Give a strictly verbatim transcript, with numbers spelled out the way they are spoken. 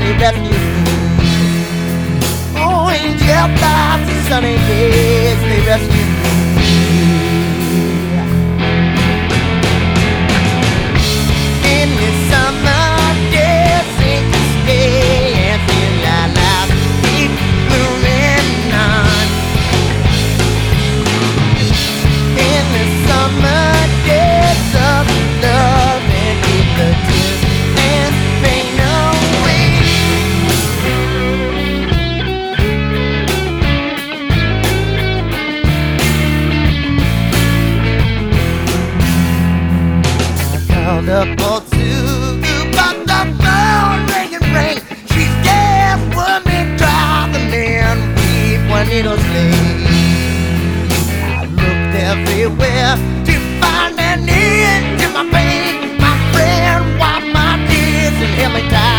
they rescue me. Oh, angel thoughts and sunny days, they rescue me. In the summer days, sink and stay and feel our lives keep moving on. In the summer days of love and keep the tears and pain away. I called up old Sue, but the phone ring and ring. She scares when me drive the men weep when it'll sleep. I looked everywhere to find an end to my pain. My friend wiped my tears and held me tight.